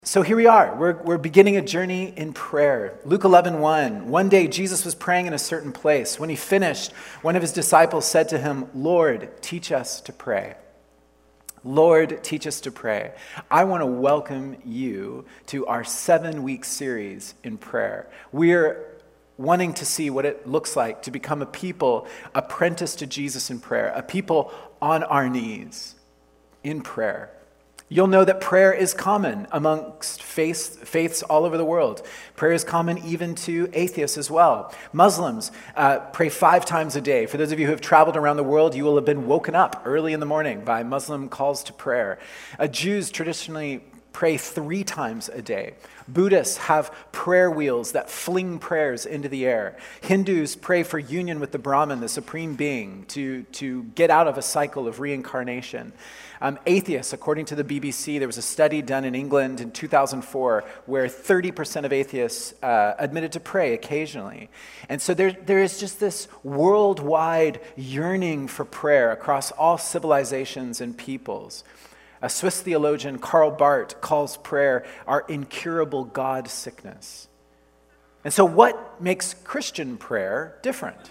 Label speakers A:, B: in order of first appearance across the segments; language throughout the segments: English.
A: So here we are. We're beginning a journey in prayer. Luke 11:1. One day Jesus was praying in a certain place. When he finished, one of his disciples said to him, "Lord, teach us to pray." Lord, teach us to pray. I want to welcome you to our 7-week series in prayer. We're wanting to see what it looks like to become a people apprenticed to Jesus in prayer, a people on our knees in prayer. You'll know that prayer is common amongst faiths all over the world. Prayer is common even to atheists as well. Muslims pray 5 times a day. For those of you who have traveled around the world, you will have been woken up early in the morning by Muslim calls to prayer. Jews traditionally pray 3 times a day. Buddhists have prayer wheels that fling prayers into the air. Hindus pray for union with the Brahman, the supreme being, to get out of a cycle of reincarnation. Atheists, according to the BBC, there was a study done in England in 2004 where 30% of atheists admitted to pray occasionally. And so there is just this worldwide yearning for prayer across all civilizations and peoples. A Swiss theologian, Karl Barth, calls prayer our incurable God sickness. And so what makes Christian prayer different?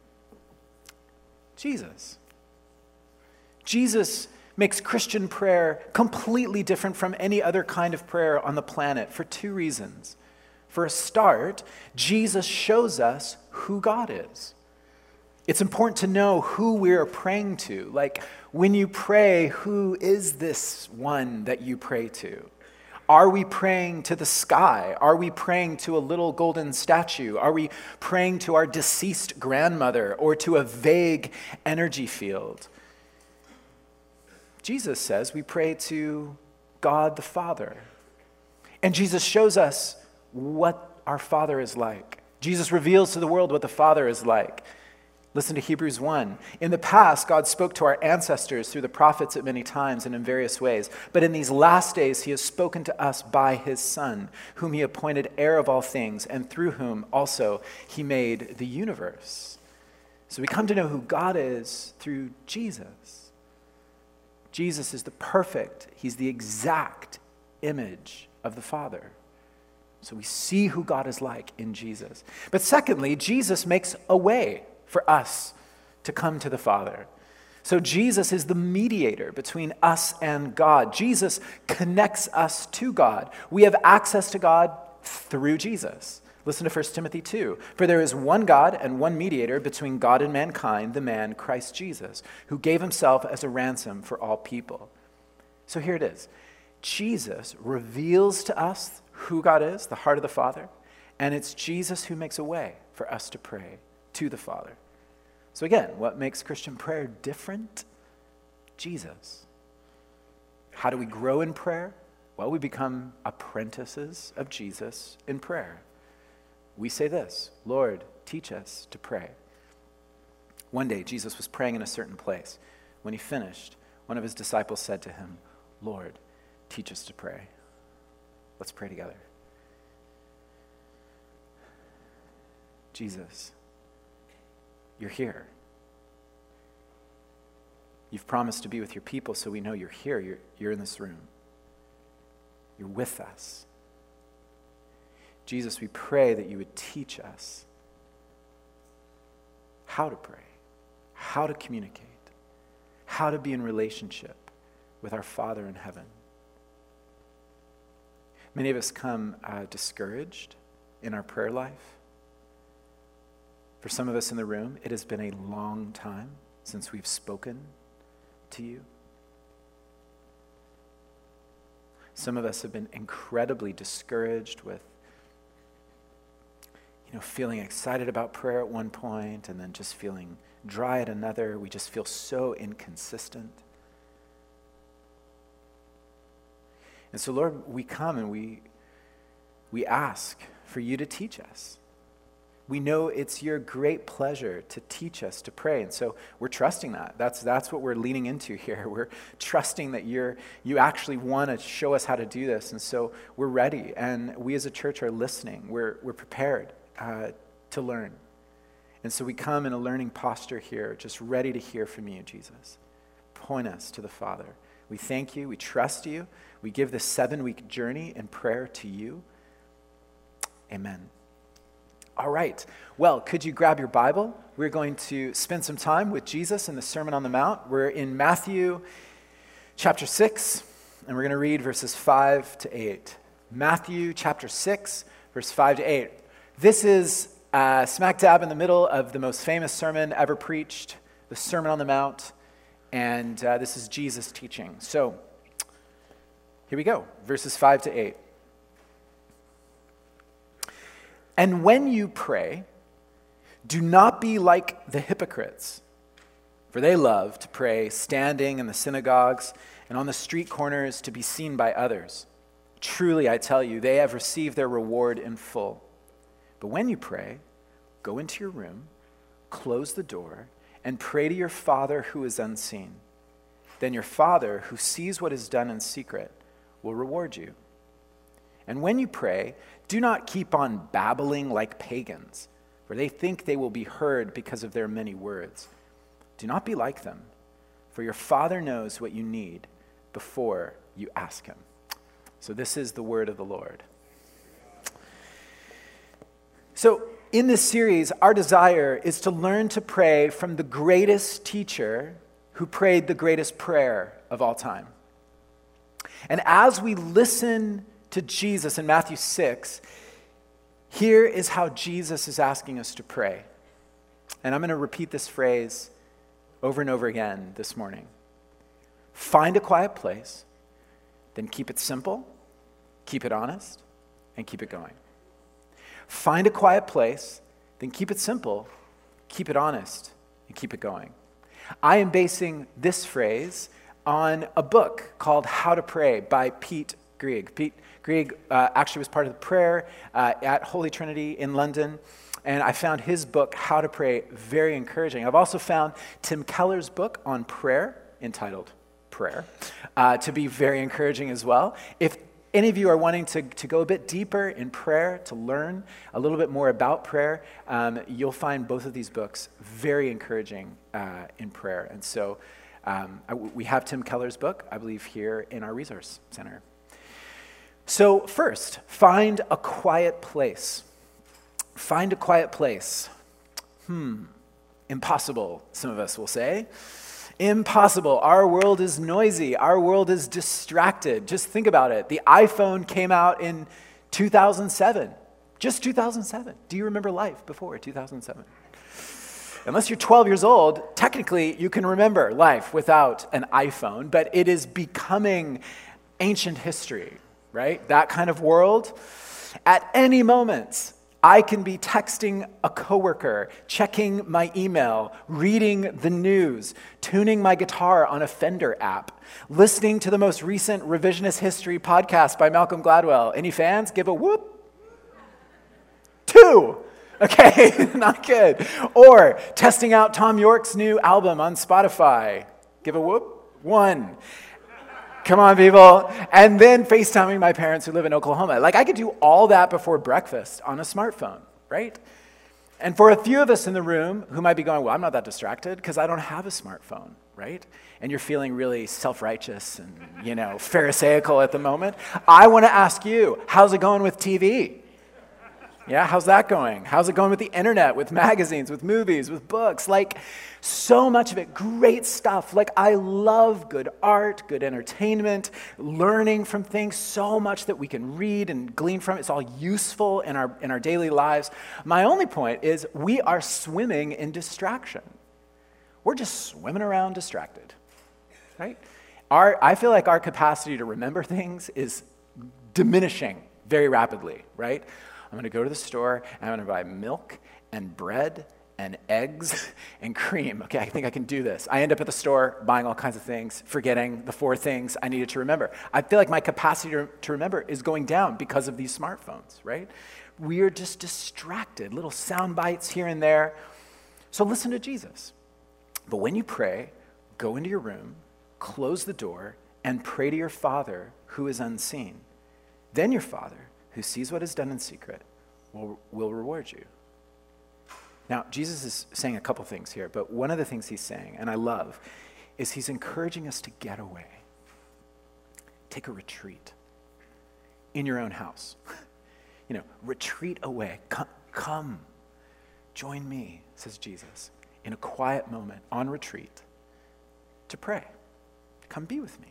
A: Jesus. Jesus makes Christian prayer completely different from any other kind of prayer on the planet for 2 reasons. For a start, Jesus shows us who God is. It's important to know who we're praying to. Like, when you pray, who is this one that you pray to? Are we praying to the sky? Are we praying to a little golden statue? Are we praying to our deceased grandmother or to a vague energy field? Jesus says we pray to God the Father. And Jesus shows us what our Father is like. Jesus reveals to the world what the Father is like. Listen to Hebrews 1. In the past, God spoke to our ancestors through the prophets at many times and in various ways. But in these last days, he has spoken to us by his Son, whom he appointed heir of all things, and through whom also he made the universe. So we come to know who God is through Jesus. Jesus is the perfect, he's the exact image of the Father. So we see who God is like in Jesus. But secondly, Jesus makes a way for us to come to the Father. So Jesus is the mediator between us and God. Jesus connects us to God. We have access to God through Jesus. Listen to 1 Timothy 2. For there is one God and one mediator between God and mankind, the man Christ Jesus, who gave himself as a ransom for all people. So here it is. Jesus reveals to us who God is, the heart of the Father, and it's Jesus who makes a way for us to pray to the Father. So again, what makes Christian prayer different? Jesus. How do we grow in prayer? Well, we become apprentices of Jesus in prayer. We say this, Lord, teach us to pray. One day, Jesus was praying in a certain place. When he finished, one of his disciples said to him, Lord, teach us to pray. Let's pray together. Jesus, you're here. You've promised to be with your people, so we know you're here. You're in this room. You're with us. Jesus, we pray that you would teach us how to pray, how to communicate, how to be in relationship with our Father in heaven. Many of us come discouraged in our prayer life. For some of us in the room, it has been a long time since we've spoken to you. Some of us have been incredibly discouraged with, feeling excited about prayer at one point and then just feeling dry at another. We just feel so inconsistent. And so, Lord, we come and we ask for you to teach us. We know it's your great pleasure to teach us to pray, and so we're trusting that. That's what we're leaning into here. We're trusting that you actually want to show us how to do this, and so we're ready, and we as a church are listening. We're prepared to learn. And so we come in a learning posture here, just ready to hear from you, Jesus. Point us to the Father. We thank you. We trust you. We give this 7-week journey in prayer to you. Amen. All right. Well, could you grab your Bible? We're going to spend some time with Jesus in the Sermon on the Mount. We're in Matthew chapter 6, and we're going to read verses 5 to 8. Matthew chapter 6, verse 5 to 8. This is smack dab in the middle of the most famous sermon ever preached, the Sermon on the Mount, and this is Jesus teaching. So, here we go, verses 5 to 8. And when you pray, do not be like the hypocrites, for they love to pray standing in the synagogues and on the street corners to be seen by others. Truly, I tell you, they have received their reward in full. But when you pray, go into your room, close the door, and pray to your Father who is unseen. Then your Father, who sees what is done in secret, will reward you. And when you pray, do not keep on babbling like pagans, for they think they will be heard because of their many words. Do not be like them, for your Father knows what you need before you ask him. So this is the word of the Lord. So in this series, our desire is to learn to pray from the greatest teacher who prayed the greatest prayer of all time. And as we listen to Jesus in Matthew 6, here is how Jesus is asking us to pray. And I'm going to repeat this phrase over and over again this morning. Find a quiet place, then keep it simple, keep it honest, and keep it going. Find a quiet place, then keep it simple, keep it honest, and keep it going. I am basing this phrase on a book called How to Pray by Pete Greig. Pete Greig actually was part of the prayer at Holy Trinity in London, and I found his book, How to Pray, very encouraging. I've also found Tim Keller's book on prayer, entitled Prayer, to be very encouraging as well. If any of you are wanting to go a bit deeper in prayer, to learn a little bit more about prayer, you'll find both of these books very encouraging in prayer. And so we have Tim Keller's book, I believe, here in our resource center. So first, find a quiet place. Find a quiet place. Impossible, some of us will say. Impossible. Our world is noisy. Our world is distracted. Just think about it. The iPhone came out in 2007. Just 2007. Do you remember life before 2007? Unless you're 12 years old, technically you can remember life without an iPhone, but it is becoming ancient history, right? That kind of world. At any moment, I can be texting a coworker, checking my email, reading the news, tuning my guitar on a Fender app, listening to the most recent revisionist history podcast by Malcolm Gladwell. Any fans? Give a whoop. 2. Okay, not good. Or testing out Tom York's new album on Spotify. Give a whoop. 1. Come on, people. And then FaceTiming my parents who live in Oklahoma. Like, I could do all that before breakfast on a smartphone, right? And for a few of us in the room who might be going, well, I'm not that distracted because I don't have a smartphone, right? And you're feeling really self-righteous and, pharisaical at the moment. I want to ask you, how's it going with TV? Yeah, how's that going? How's it going with the internet, with magazines, with movies, with books? Like, so much of it, great stuff. Like, I love good art, good entertainment, learning from things, so much that we can read and glean from. It's all useful in our daily lives. My only point is we are swimming in distraction. We're just swimming around distracted, right? I feel like our capacity to remember things is diminishing very rapidly, right? I'm going to go to the store, and I'm going to buy milk and bread and eggs and cream. Okay, I think I can do this. I end up at the store buying all kinds of things, forgetting the 4 things I needed to remember. I feel like my capacity to remember is going down because of these smartphones, right? We are just distracted, little sound bites here and there. So listen to Jesus. But when you pray, go into your room, close the door, and pray to your Father who is unseen. Then your Father, who sees what is done in secret, will reward you. Now, Jesus is saying a couple things here, but one of the things he's saying, and I love, is he's encouraging us to get away. take a retreat in your own house. Retreat away. Come, join me, says Jesus, in a quiet moment on retreat to pray. Come be with me.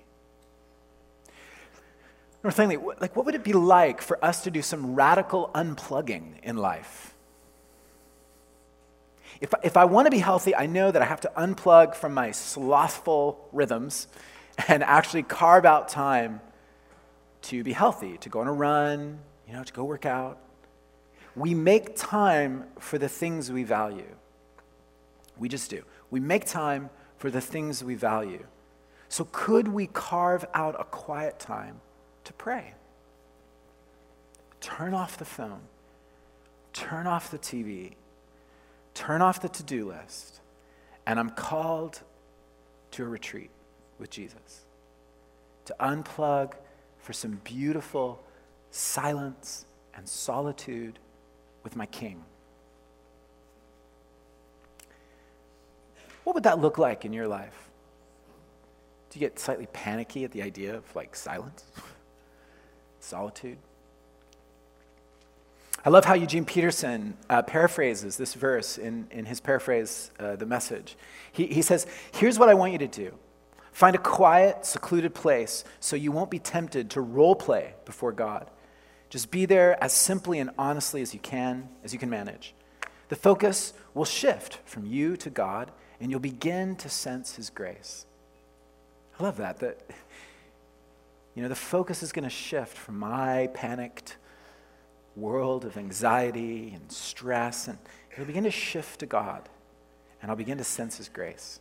A: Or finally, what would it be like for us to do some radical unplugging in life? If I want to be healthy, I know that I have to unplug from my slothful rhythms and actually carve out time to be healthy, to go on a run, to go work out. We make time for the things we value. We just do. We make time for the things we value. So could we carve out a quiet time to pray? Turn off the phone. Turn off the TV. Turn off the to-do list. And I'm called to a retreat with Jesus. To unplug for some beautiful silence and solitude with my King. What would that look like in your life? Do you get slightly panicky at the idea of silence? Solitude? I love how Eugene Peterson paraphrases this verse in his paraphrase, The Message. He says, here's what I want you to do. Find a quiet, secluded place so you won't be tempted to role play before God. Just be there as simply and honestly as you can manage. The focus will shift from you to God, and you'll begin to sense his grace. I love that the focus is going to shift from my panicked world of anxiety and stress, and it'll begin to shift to God, and I'll begin to sense his grace.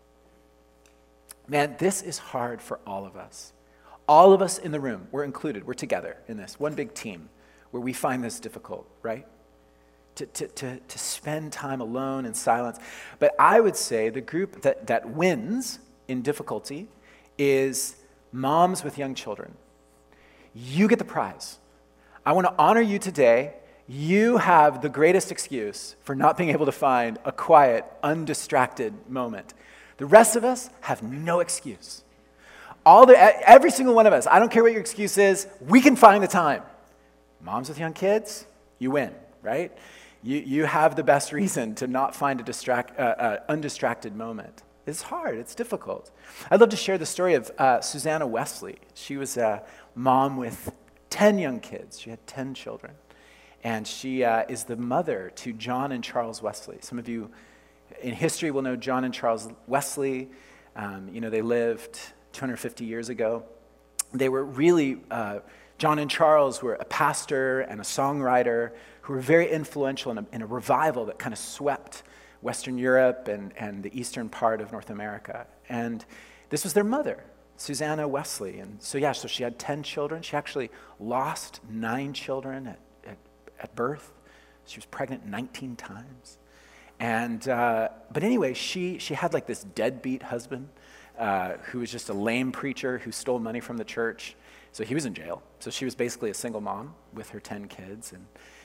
A: Man, this is hard for all of us. All of us in the room, we're included, we're together in this, one big team, where we find this difficult, right? To spend time alone in silence. But I would say the group that wins in difficulty is moms with young children. You get the prize. I want to honor you today. You have the greatest excuse for not being able to find a quiet, undistracted moment. The rest of us have no excuse. Every single one of us, I don't care what your excuse is, we can find the time. Moms with young kids, you win, right? You have the best reason to not find a undistracted moment. It's hard. It's difficult. I'd love to share the story of Susanna Wesley. She was a mom with 10 young kids. She had 10 children. And she is the mother to John and Charles Wesley. Some of you in history will know John and Charles Wesley. They lived 250 years ago. They were really, John and Charles were a pastor and a songwriter who were very influential in a revival that kind of swept Western Europe and the eastern part of North America. And this was their mother, Susanna Wesley. And so she had 10 children. She actually lost 9 children at birth. She was pregnant 19 times. And but anyway, she had this deadbeat husband who was just a lame preacher who stole money from the church. So he was in jail. So she was basically a single mom with her 10 kids.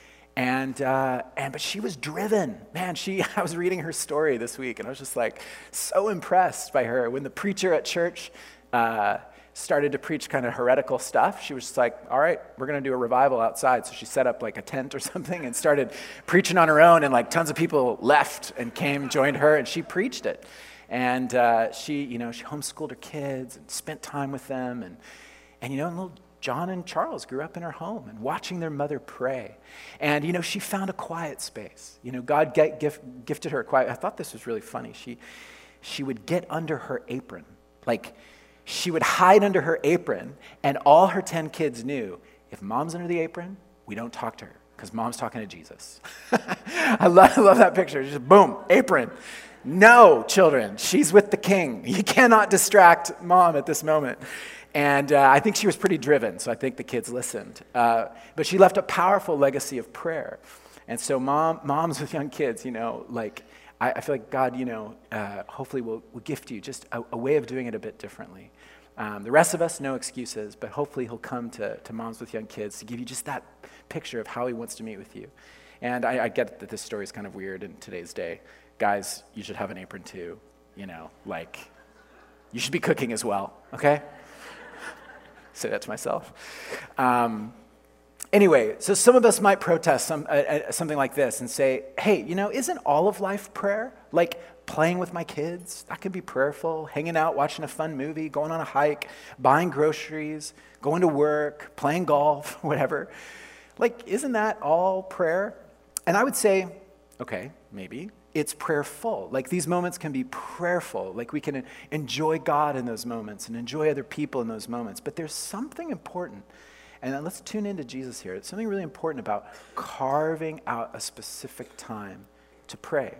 A: But she was driven. Man, I was reading her story this week, and I was just so impressed by her. When the preacher at church started to preach kind of heretical stuff, she was just all right, we're going to do a revival outside. So she set up a tent or something and started preaching on her own, and tons of people left and came, joined her, and she preached it. And she homeschooled her kids and spent time with them, and little John and Charles grew up in her home and watching their mother pray. And, she found a quiet space. God gifted her a quiet. I thought this was really funny. She would get under her apron. She would hide under her apron, and all her 10 kids knew, if mom's under the apron, we don't talk to her because mom's talking to Jesus. I love that picture. Just boom, apron. No, children, she's with the king. You cannot distract mom at this moment. And I think she was pretty driven, so I think the kids listened. But she left a powerful legacy of prayer. And so moms with young kids, I feel like God, hopefully will gift you just a way of doing it a bit differently. The rest of us, no excuses, but hopefully he'll come to moms with young kids to give you just that picture of how he wants to meet with you. And I get that this story is kind of weird in today's day. Guys, you should have an apron too, you should be cooking as well, okay? Say that to myself. Anyway, so some of us might protest something like this and say, hey, isn't all of life prayer? Like playing with my kids, that could be prayerful. Hanging out, watching a fun movie, going on a hike, buying groceries, going to work, playing golf, whatever. Like, isn't that all prayer? And I would say, okay, maybe. It's prayerful. Like these moments can be prayerful. Like we can enjoy God in those moments and enjoy other people in those moments. But there's something important. And then let's tune into Jesus here. It's something really important about carving out a specific time to pray.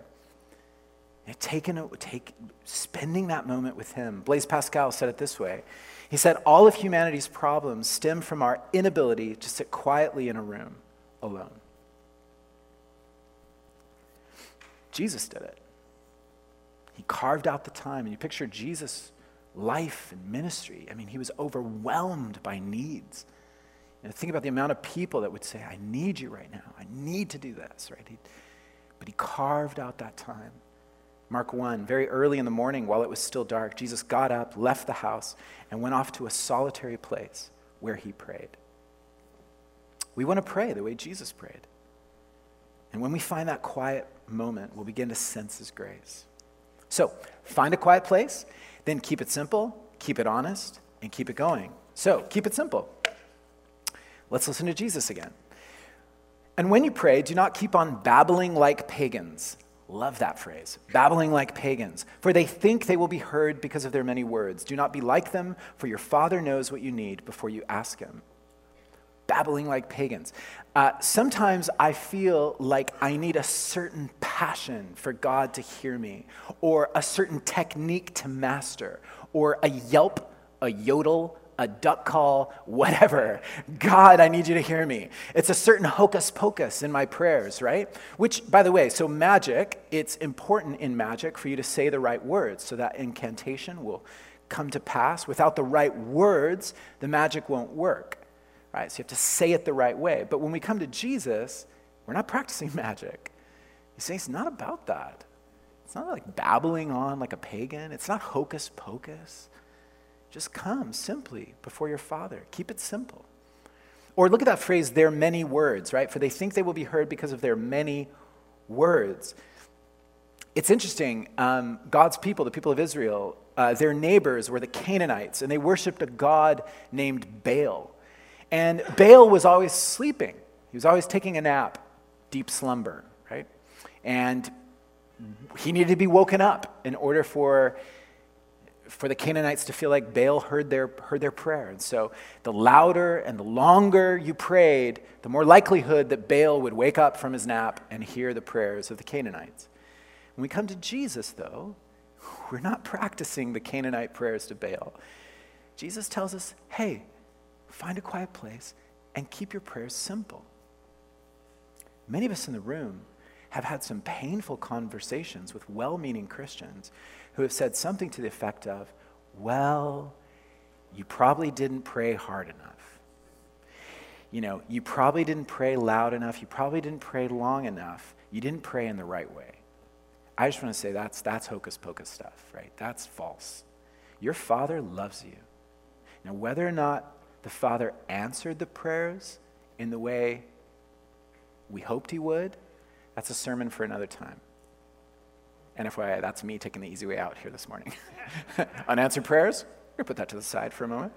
A: And spending that moment with him. Blaise Pascal said it this way. He said, all of humanity's problems stem from our inability to sit quietly in a room alone. Jesus did it. He carved out the time. And you picture Jesus' life and ministry. I mean, he was overwhelmed by needs. And think about the amount of people that would say, I need you right now. I need to do this, right? But he carved out that time. Mark 1, very early in the morning while it was still dark, Jesus got up, left the house, and went off to a solitary place where he prayed. We want to pray the way Jesus prayed. And when we find that quiet moment, we'll begin to sense his grace. So, find a quiet place, then keep it simple, keep it honest, and keep it going. So, keep it simple. Let's listen to Jesus again. And when you pray, do not keep on babbling like pagans. Love that phrase, babbling like pagans, for they think they will be heard because of their many words. Do not be like them, for your Father knows what you need before you ask him. Babbling like pagans. Sometimes I feel like I need a certain passion for God to hear me, or a certain technique to master, or a yelp, a yodel, a duck call, whatever. God, I need you to hear me. It's a certain hocus pocus in my prayers, right? Which, by the way, so magic, it's important in magic for you to say the right words so that incantation will come to pass. Without the right words, the magic won't work, right? So you have to say it the right way. But when we come to Jesus, we're not practicing magic. He's saying it's not about that. It's not like babbling on like a pagan. It's not hocus pocus. Just come simply before your Father. Keep it simple. Or look at that phrase, their many words, right? For they think they will be heard because of their many words. It's interesting. God's people, the people of Israel, their neighbors were the Canaanites, and they worshiped a god named Baal. And Baal was always sleeping. He was always taking a nap, deep slumber, right? And he needed to be woken up in order for the Canaanites to feel like Baal heard their prayer. And so the louder and the longer you prayed, the more likelihood that Baal would wake up from his nap and hear the prayers of the Canaanites. When we come to Jesus, though, we're not practicing the Canaanite prayers to Baal. Jesus tells us, hey, find a quiet place and keep your prayers simple. Many of us in the room have had some painful conversations with well-meaning Christians who have said something to the effect of, well, you probably didn't pray hard enough. You probably didn't pray loud enough. You probably didn't pray long enough. You didn't pray in the right way. I just want to say that's hocus pocus stuff, right? That's false. Your Father loves you. Now, whether or not the Father answered the prayers in the way we hoped he would, that's a sermon for another time. And FYI, that's me taking the easy way out here this morning. Unanswered prayers, we're going to put that to the side for a moment.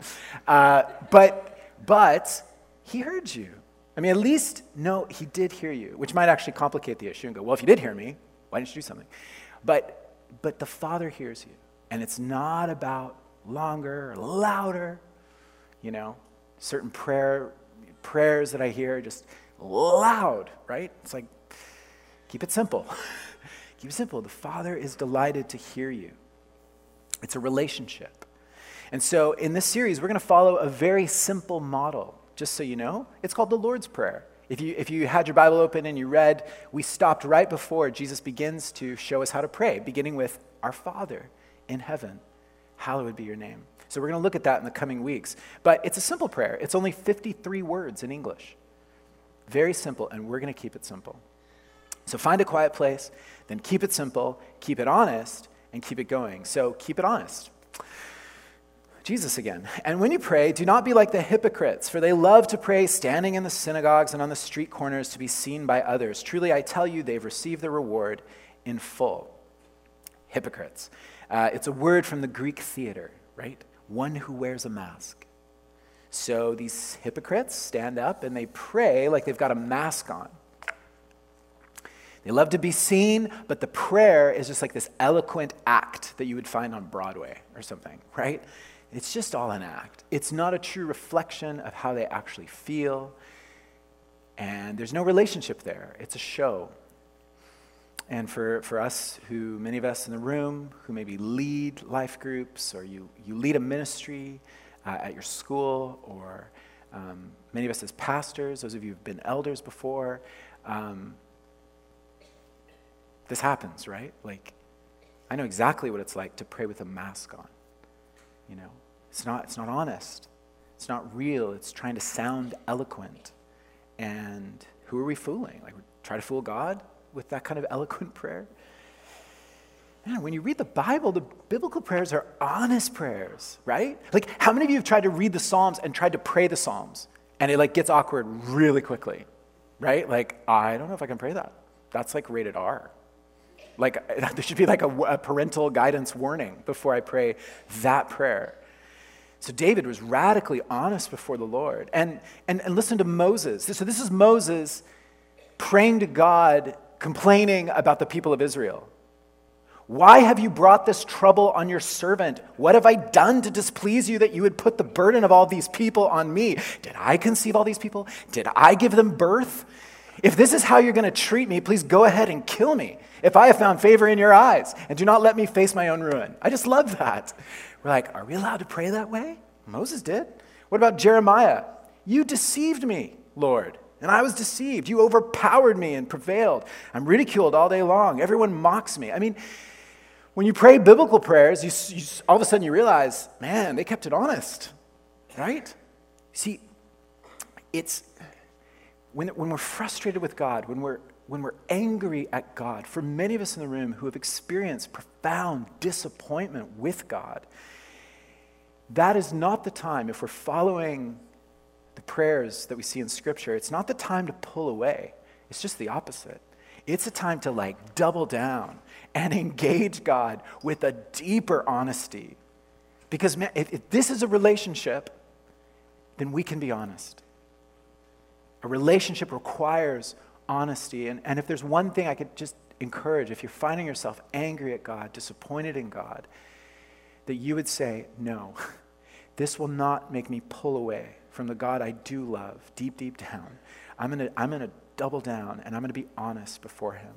A: But he heard you. I mean, at least, no, he did hear you, which might actually complicate the issue and go, well, if you did hear me, why didn't you do something? But the Father hears you. And it's not about longer or louder, certain prayers that I hear just loud, right? It's like, keep it simple. Keep it simple. The Father is delighted to hear you. It's a relationship. And so in this series, we're going to follow a very simple model. Just so you know, it's called the Lord's Prayer. If you had your Bible open and you read, we stopped right before Jesus begins to show us how to pray, beginning with our Father in heaven, hallowed be your name. So we're going to look at that in the coming weeks. But it's a simple prayer. It's only 53 words in English. Very simple, and we're going to keep it simple. So find a quiet place, then keep it simple, keep it honest, and keep it going. So keep it honest. Jesus again. And when you pray, do not be like the hypocrites, for they love to pray standing in the synagogues and on the street corners to be seen by others. Truly, I tell you, they've received their reward in full. Hypocrites. It's a word from the Greek theater, right? One who wears a mask. So these hypocrites stand up and they pray like they've got a mask on. They love to be seen, but the prayer is just like this eloquent act that you would find on Broadway or something, right? It's just all an act. It's not a true reflection of how they actually feel. And there's no relationship there. It's a show. And for us, many of us in the room, who maybe lead life groups, or you lead a ministry at your school, or many of us as pastors, those of you who've been elders before, this happens, right? Like, I know exactly what it's like to pray with a mask on. You know, it's not honest. It's not real. It's trying to sound eloquent. And who are we fooling? Like, we try to fool God with that kind of eloquent prayer? Man, when you read the Bible, the biblical prayers are honest prayers, right? Like, how many of you have tried to read the Psalms and tried to pray the Psalms, and it like gets awkward really quickly, right? Like, I don't know if I can pray that. That's like rated R. Like, there should be like a parental guidance warning before I pray that prayer. So David was radically honest before the Lord. And listen to Moses. So this is Moses praying to God, complaining about the people of Israel. Why have you brought this trouble on your servant? What have I done to displease you that you would put the burden of all these people on me? Did I conceive all these people? Did I give them birth? If this is how you're going to treat me, please go ahead and kill me, if I have found favor in your eyes, and do not let me face my own ruin. I just love that. We're like, are we allowed to pray that way? Moses did. What about Jeremiah? You deceived me, Lord, and I was deceived. You overpowered me and prevailed. I'm ridiculed all day long. Everyone mocks me. I mean, when you pray biblical prayers, you all of a sudden you realize, man, they kept it honest, right? See, it's when we're frustrated with God, when we're angry at God, for many of us in the room who have experienced profound disappointment with God, that is not the time, if we're following the prayers that we see in Scripture, it's not the time to pull away. It's just the opposite. It's a time to like double down and engage God with a deeper honesty. Because man, if this is a relationship, then we can be honest. A relationship requires honesty. And if there's one thing I could just encourage, if you're finding yourself angry at God, disappointed in God, that you would say, no, this will not make me pull away from the God I do love deep, deep down. I'm gonna double down, and I'm gonna be honest before him.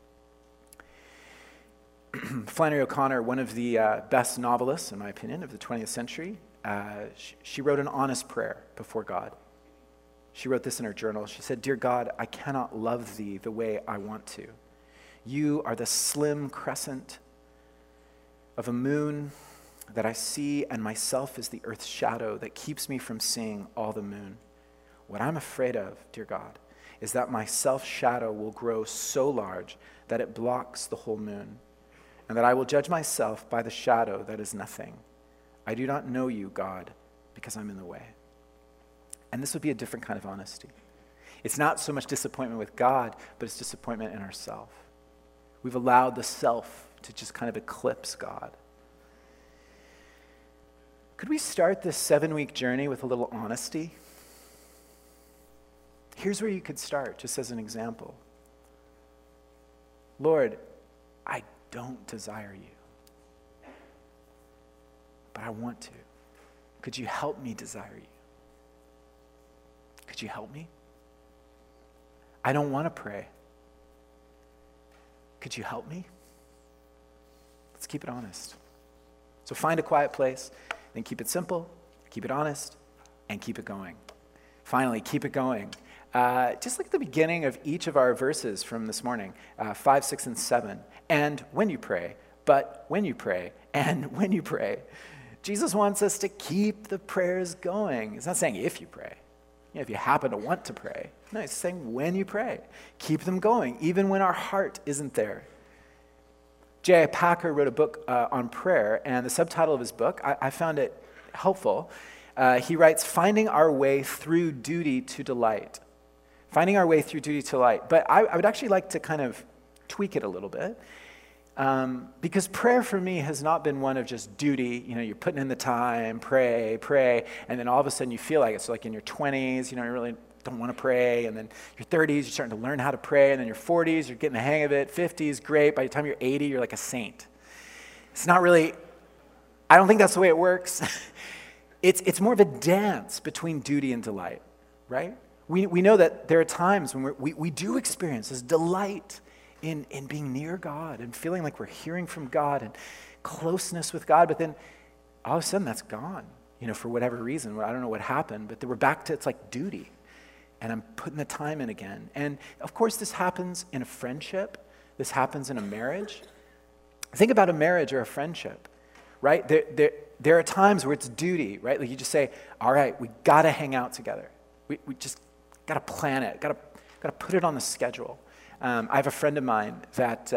A: Flannery O'Connor, one of the best novelists, in my opinion, of the 20th century, she wrote an honest prayer before God. She wrote this in her journal. She said, "Dear God, I cannot love thee the way I want to. You are the slim crescent of a moon that I see, and myself is the earth's shadow that keeps me from seeing all the moon. What I'm afraid of, dear God, is that my self-shadow will grow so large that it blocks the whole moon, and that I will judge myself by the shadow that is nothing. I do not know you, God, because I'm in the way." And this would be a different kind of honesty. It's not so much disappointment with God, but it's disappointment in ourselves. We've allowed the self to just kind of eclipse God. Could we start this 7-week journey with a little honesty? Here's where you could start, just as an example. Lord, I don't desire you, but I want to. Could you help me desire you? Could you help me? I don't want to pray. Could you help me? Let's keep it honest. So find a quiet place, then keep it simple, keep it honest, and keep it going. Finally, keep it going. Just like the beginning of each of our verses from this morning, 5, 6, and 7. And when you pray, but when you pray, and when you pray. Jesus wants us to keep the prayers going. He's not saying if you pray. If you happen to want to pray. No, he's saying when you pray. Keep them going, even when our heart isn't there. J.I. Packer wrote a book on prayer, and the subtitle of his book, I found it helpful. He writes, finding our way through duty to delight. Finding our way through duty to delight. But I would actually like to kind of tweak it a little bit. Because prayer for me has not been one of just duty. You're putting in the time, pray, and then all of a sudden you feel like it. So like in your 20s, you really don't want to pray, and then your 30s, you're starting to learn how to pray, and then your 40s, you're getting the hang of it, 50s, great. By the time you're 80, you're like a saint. It's not really, I don't think that's the way it works. It's more of a dance between duty and delight, right? We know that there are times when we do experience this delight in being near God and feeling like we're hearing from God and closeness with God, but then all of a sudden that's gone, for whatever reason. I don't know what happened, but then we're back to, it's like duty. And I'm putting the time in again. And of course this happens in a friendship. This happens in a marriage. Think about a marriage or a friendship, right? There are times where it's duty, right? Like you just say, all right, we got to hang out together. We just got to plan it, got to put it on the schedule. I have a friend of mine that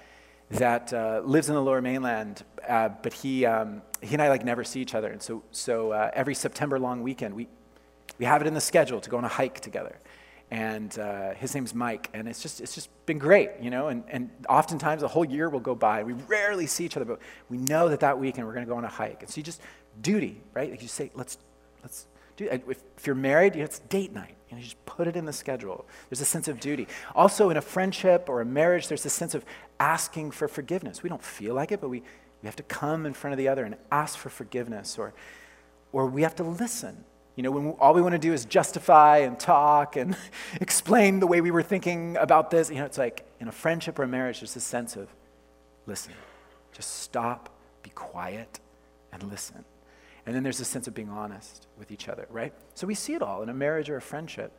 A: lives in the Lower Mainland, but he and I like never see each other. And so every September long weekend, we have it in the schedule to go on a hike together. And his name's Mike, and it's just been great, and oftentimes the whole year will go by. We rarely see each other, but we know that weekend we're going to go on a hike. And so you just, duty, right? Like you say, let's do it. If you're married, it's date night. You just put it in the schedule. There's a sense of duty. Also in a friendship or a marriage, there's a sense of asking for forgiveness. We don't feel like it, but we have to come in front of the other and ask for forgiveness, or we have to listen. When all we want to do is justify and talk and explain the way we were thinking about this, it's like in a friendship or a marriage, there's this sense of listen. Just stop, be quiet, and listen. And then there's this sense of being honest with each other, right? So we see it all in a marriage or a friendship.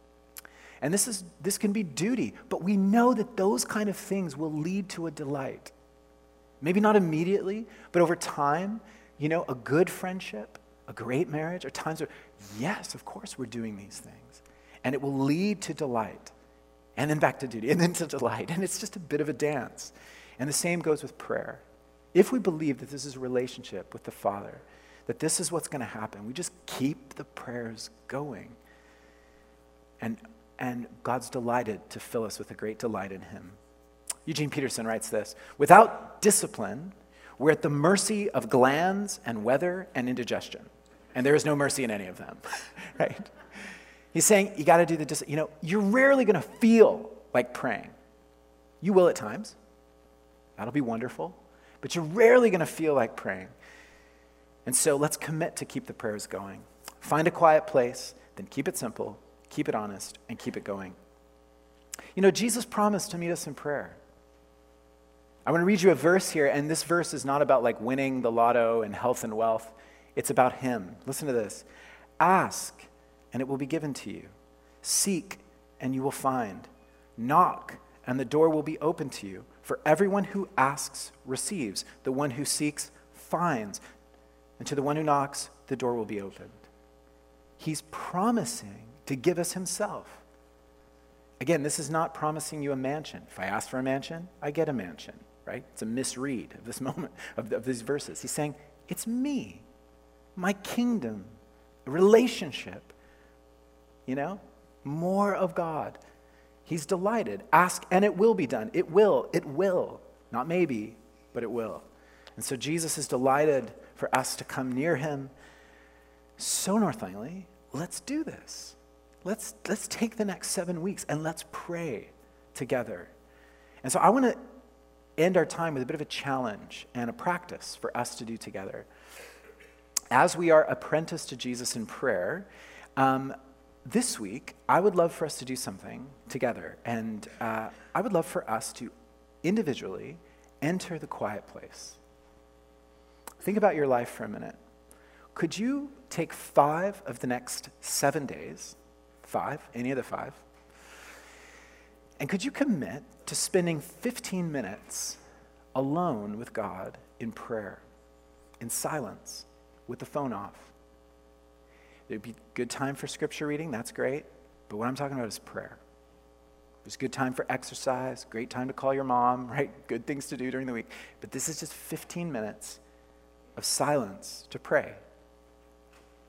A: And this can be duty, but we know that those kind of things will lead to a delight. Maybe not immediately, but over time, a good friendship, a great marriage, are times where, yes, of course we're doing these things. And it will lead to delight. And then back to duty, and then to delight. And it's just a bit of a dance. And the same goes with prayer. If we believe that this is a relationship with the Father, that this is what's going to happen, we just keep the prayers going. And God's delighted to fill us with a great delight in him. Eugene Peterson writes this: without discipline, we're at the mercy of glands and weather and indigestion. And there is no mercy in any of them, right? He's saying you got to do the discipline. You're rarely going to feel like praying. You will at times. That'll be wonderful. But you're rarely going to feel like praying. And so let's commit to keep the prayers going. Find a quiet place, then keep it simple, keep it honest, and keep it going. Jesus promised to meet us in prayer. I want to read you a verse here, and this verse is not about like winning the lotto and health and wealth. It's about him. Listen to this. Ask, and it will be given to you. Seek, and you will find. Knock, and the door will be open to you. For everyone who asks receives. The one who seeks finds. And to the one who knocks, the door will be opened. He's promising to give us himself. Again, this is not promising you a mansion. If I ask for a mansion, I get a mansion, right? It's a misread of this moment, of these verses. He's saying, it's me, my kingdom, a relationship, more of God. He's delighted. Ask, and it will be done. It will. Not maybe, but it will. And so Jesus is delighted for us to come near him. So Northlangely, let's do this. Let's take the next 7 weeks and let's pray together. And so I want to end our time with a bit of a challenge and a practice for us to do together. As we are apprenticed to Jesus in prayer, this week, I would love for us to do something together. And I would love for us to individually enter the quiet place. Think about your life for a minute. Could you take 5 of the next 7 days, 5, any of the 5, and could you commit to spending 15 minutes alone with God in prayer, in silence, with the phone off? There'd be good time for scripture reading, that's great, but what I'm talking about is prayer. There's good time for exercise, great time to call your mom, right? Good things to do during the week. But this is just 15 minutes of silence to pray.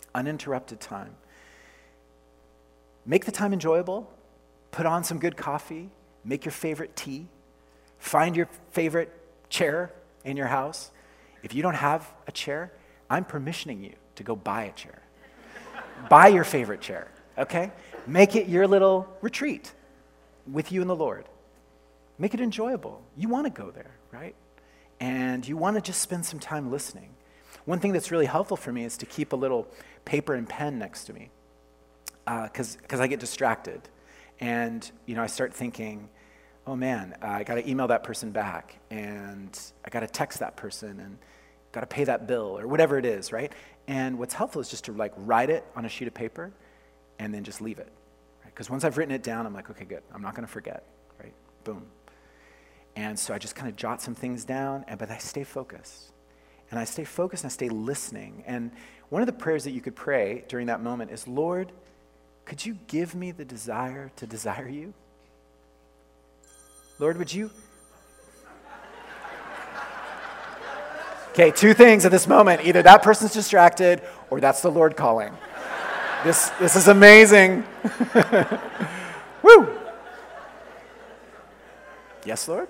A: uninterrupted time. Make the time enjoyable. Put on some good coffee. Make your favorite tea. Find your favorite chair in your house. If you don't have a chair, I'm permissioning you to go buy a chair. Buy your favorite chair, okay? Make it your little retreat with you and the Lord. Make it enjoyable. You want to go there, right? And you want to just spend some time listening. One thing that's really helpful for me is to keep a little paper and pen next to me, because I get distracted. And, I start thinking, oh man, I got to email that person back, and I got to text that person, and got to pay that bill, or whatever it is, right? And what's helpful is just to write it on a sheet of paper and then just leave it. Because once I've written it down, I'm like, okay, good. I'm not going to forget, right? Boom. And so I just kind of jot some things down, but I stay focused. And I stay focused and I stay listening. And one of the prayers that you could pray during that moment is, Lord, could you give me the desire to desire you? Lord, would you? Okay, two things at this moment. Either that person's distracted or that's the Lord calling. This is amazing. Woo! Yes, Lord?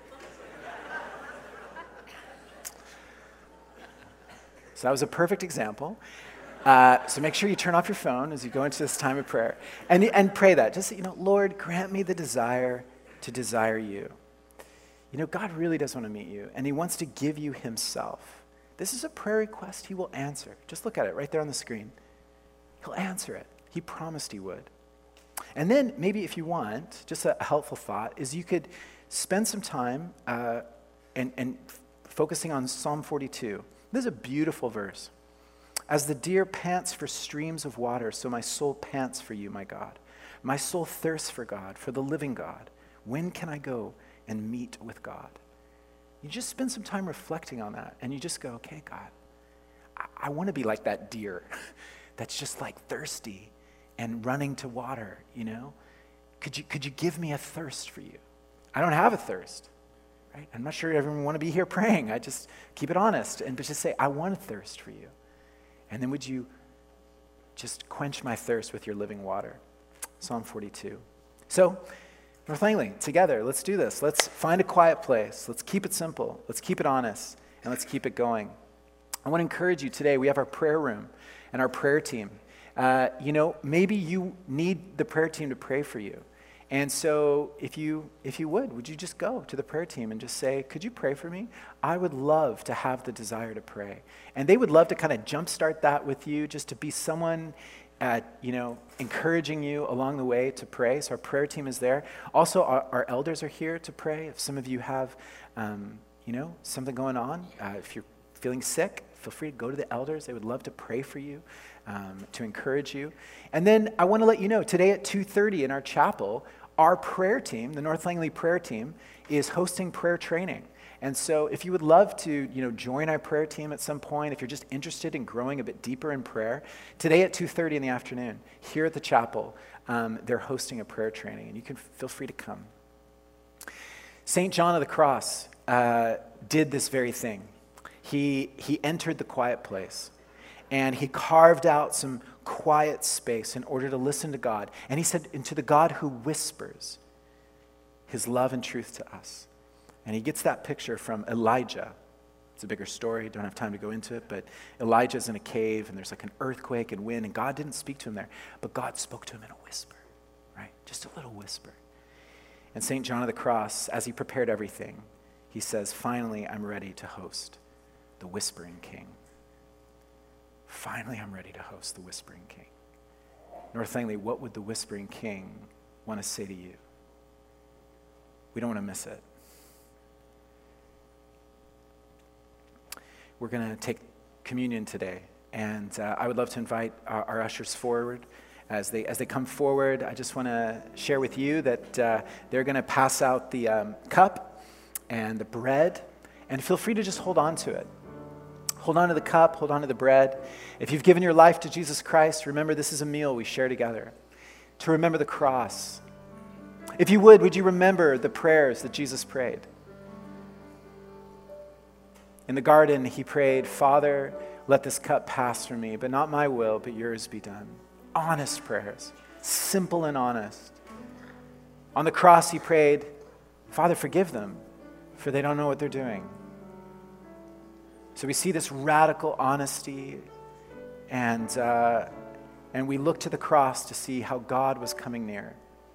A: So that was a perfect example. So make sure you turn off your phone as you go into this time of prayer. And pray that. Just, Lord, grant me the desire to desire you. God really does want to meet you, and he wants to give you himself. This is a prayer request he will answer. Just look at it right there on the screen. He'll answer it. He promised he would. And then maybe if you want, just a helpful thought, is you could spend some time and focusing on Psalm 42. This is a beautiful verse. As the deer pants for streams of water, so my soul pants for you, my God. My soul thirsts for God, for the living God. When can I go and meet with God? You just spend some time reflecting on that, and you just go, okay, God, I want to be like that deer that's just thirsty and running to water, Could you give me a thirst for you? I don't have a thirst, right? I'm not sure everyone want to be here praying. I just keep it honest and just say, I want a thirst for you. And then would you just quench my thirst with your living water? Psalm 42. So, North Langley, together, let's do this. Let's find a quiet place. Let's keep it simple. Let's keep it honest. And let's keep it going. I want to encourage you today. We have our prayer room and our prayer team. Maybe you need the prayer team to pray for you. And so if you would you just go to the prayer team and just say, could you pray for me? I would love to have the desire to pray. And they would love to kind of jumpstart that with you, just to be someone encouraging you along the way to pray. So our prayer team is there. Also, our elders are here to pray. If some of you have, something going on, if you're feeling sick, feel free to go to the elders. They would love to pray for you, to encourage you. And then I want to let you know, today at 2:30 in our chapel, our prayer team, the North Langley prayer team, is hosting prayer training. And so if you would love to, join our prayer team at some point, if you're just interested in growing a bit deeper in prayer, today at 2:30 in the afternoon, here at the chapel, they're hosting a prayer training, and you can feel free to come. St. John of the Cross did this very thing. He entered the quiet place, and he carved out some quiet space in order to listen to God. And he said, "Into the God who whispers his love and truth to us." And he gets that picture from Elijah. It's a bigger story, don't have time to go into it, but Elijah's in a cave, and there's an earthquake and wind, and God didn't speak to him there, but God spoke to him in a whisper, right? Just a little whisper. And St. John of the Cross, as he prepared everything, he says, finally, I'm ready to host the Whispering King. Finally, I'm ready to host the Whispering King. North Langley, what would the Whispering King want to say to you? We don't want to miss it. We're going to take communion today, and I would love to invite our ushers forward. As they come forward, I just want to share with you that they're going to pass out the cup and the bread, and feel free to just hold on to it. Hold on to the cup, hold on to the bread. If you've given your life to Jesus Christ, remember this is a meal we share together. To remember the cross. If you would you remember the prayers that Jesus prayed? In the garden, he prayed, Father, let this cup pass from me, but not my will, but yours be done. Honest prayers, simple and honest. On the cross, he prayed, Father, forgive them, for they don't know what they're doing. So we see this radical honesty, and we look to the cross to see how God was coming near.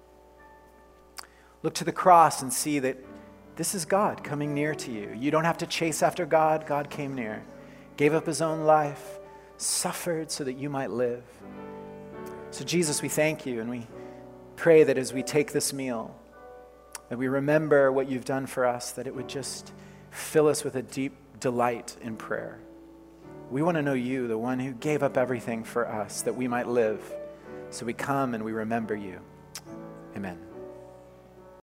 A: Look to the cross and see that this is God coming near to you. You don't have to chase after God. God came near, gave up his own life, suffered so that you might live. So Jesus, we thank you, and we pray that as we take this meal, that we remember what you've done for us, that it would just fill us with a deep delight in prayer. We want to know you, the one who gave up everything for us, that we might live. So we come and we remember you. Amen.